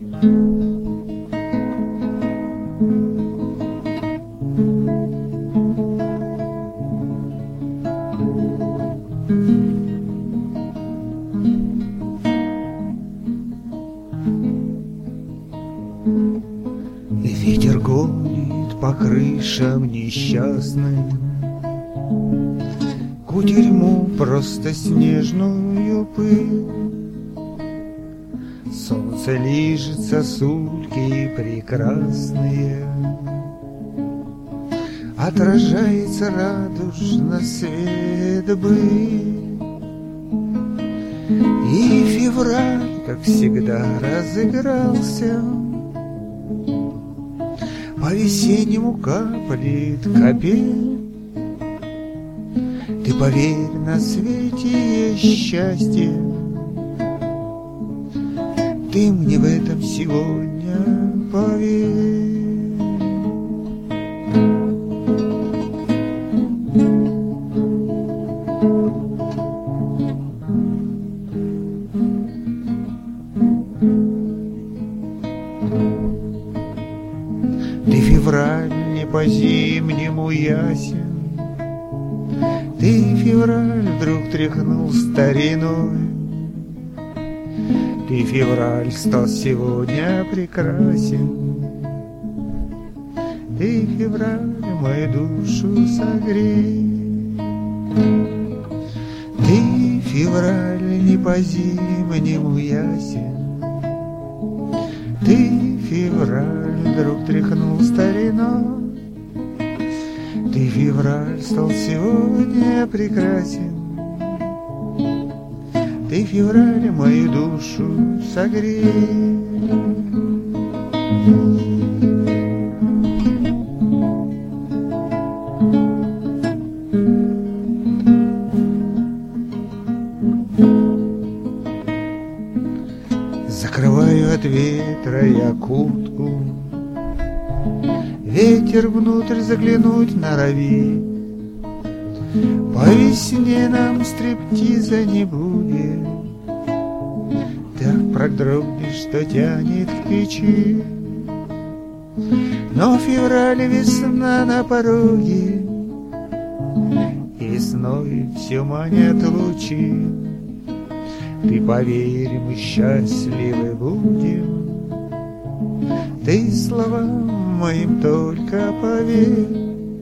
Ветер гонит по крышам несчастным кутерьму просто снежную пыль. Солнце лижет сосульки прекрасные, отражается радужно свет быль. И февраль, как всегда, разыгрался, по-весеннему каплет капель. Ты поверь, на свете есть счастье, ты мне в этом сегодня поверь. Ты, февраль, не по-зимнему ясен, ты, февраль, вдруг тряхнул стариной. Ты, февраль, стал сегодня прекрасен, ты, февраль, мою душу согрей. Ты, февраль, не по-зимнему ясен, ты, февраль, вдруг тряхнул стариной. Ты, февраль, стал сегодня прекрасен, ты, февраль, мою душу согрей. Закрываю от ветра я куртку, ветер внутрь заглянуть норовит. По весне нам стриптиза не будет, так продрогнешь, что тянет к печи. Но февраль, весна на пороге, и весной все манят лучи. Ты поверь, мы счастливы будем, ты словам моим только поверь.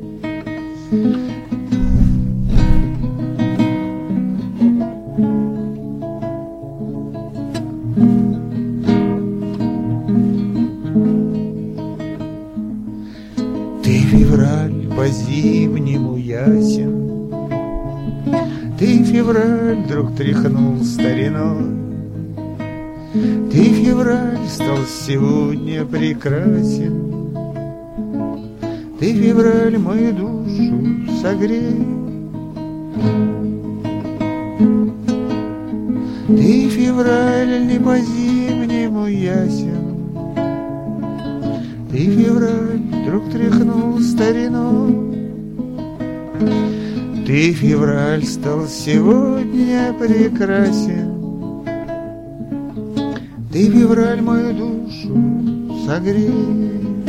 Ты, февраль, по-зимнему ясен, ты, февраль, вдруг тряхнул стариной. Ты, февраль, стал сегодня прекрасен, ты, февраль, мою душу согрей. Ты, февраль, не по-зимнему ясен, ты, февраль, вдруг тряхнул стариной. Ты, февраль, стал сегодня прекрасен, ты, февраль, мою душу согрей.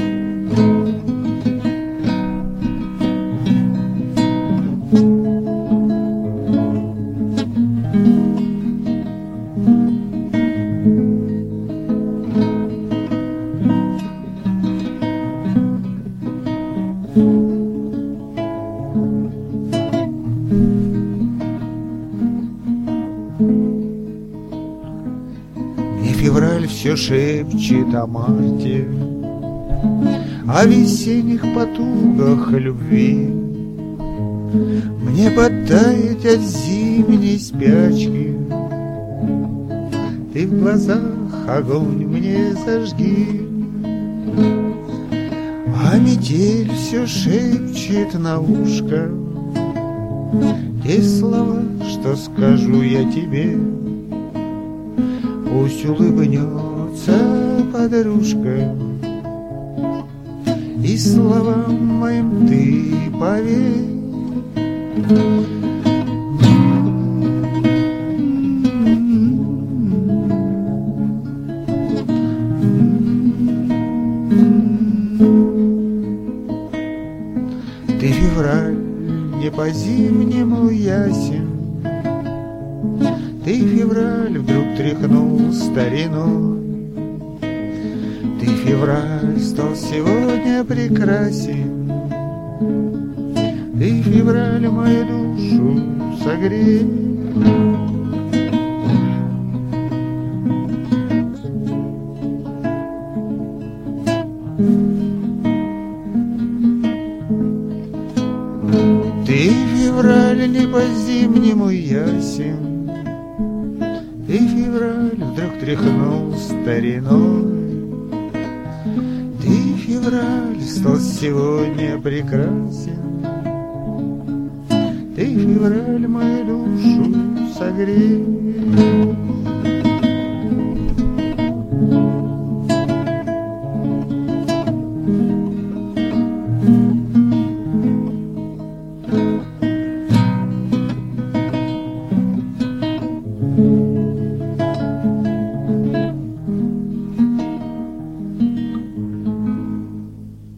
И февраль все шепчет о марте, о весенних потугах любви. Мне подтаять от зимней спячки, ты в глазах огонь мне зажги. А метель все шепчет на ушко те слова, что скажу я тебе. Пусть улыбнется подружка, и словам моим ты поверь. по-зимнему ясен. Ты, февраль, вдруг тряхнул старину. Ты, февраль, стал сегодня прекрасен. Ты, февраль, мою душу согрей. Ты, февраль, не по-зимнему ясен. Ты, февраль, вдруг тряхнул стариной. Ты, февраль, стал сегодня прекрасен. Ты, февраль, мою душу согрей.